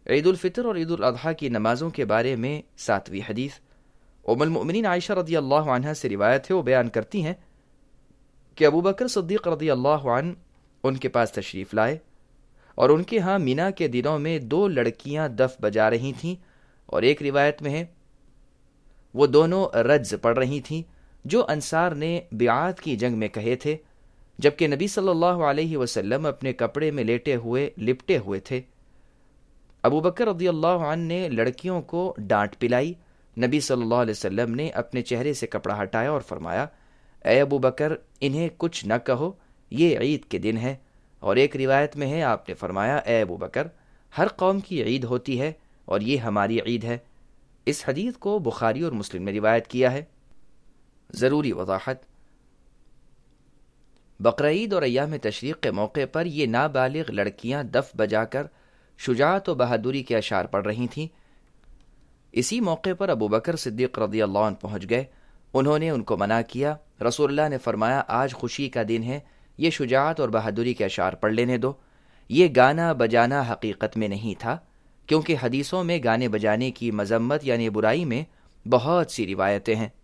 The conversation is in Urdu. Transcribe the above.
عید الفطر اور عید الاضحیٰ کی نمازوں کے بارے میں 7ویں حدیث ام المؤمنین عائشہ رضی اللہ عنہا سے روایت ہے، وہ بیان کرتی ہیں کہ ابو بکر صدیق رضی اللہ عنہ ان کے پاس تشریف لائے اور ان کے ہاں مینا کے دنوں میں 2 لڑکیاں دف بجا رہی تھیں، اور ایک روایت میں ہے وہ دونوں رجز پڑھ رہی تھیں جو انصار نے بیعات کی جنگ میں کہے تھے، جبکہ نبی صلی اللہ علیہ وسلم اپنے کپڑے میں لپٹے ہوئے تھے۔ ابو بکر رضی اللہ عنہ نے لڑکیوں کو ڈانٹ پلائی۔ نبی صلی اللہ علیہ وسلم نے اپنے چہرے سے کپڑا ہٹایا اور فرمایا، اے ابو بکر، انہیں کچھ نہ کہو، یہ عید کے دن ہے۔ اور ایک روایت میں ہے آپ نے فرمایا، اے ابو بکر، ہر قوم کی عید ہوتی ہے اور یہ ہماری عید ہے۔ اس حدیث کو بخاری اور مسلم نے روایت کیا ہے۔ ضروری وضاحت: بقرہ عید اور ایام تشریق کے موقع پر یہ نابالغ لڑکیاں دف بجا کر شجاعت و بہادری کے اشعار پڑھ رہی تھیں۔ اسی موقع پر ابو بکر صدیق رضی اللہ عنہ پہنچ گئے۔ انہوں نے ان کو منع کیا۔ رسول اللہ نے فرمایا، آج خوشی کا دن ہے، یہ شجاعت اور بہادری کے اشعار پڑھ لینے دو۔ یہ گانا بجانا حقیقت میں نہیں تھا، کیونکہ حدیثوں میں گانے بجانے کی مذمت یعنی برائی میں بہت سی روایتیں ہیں۔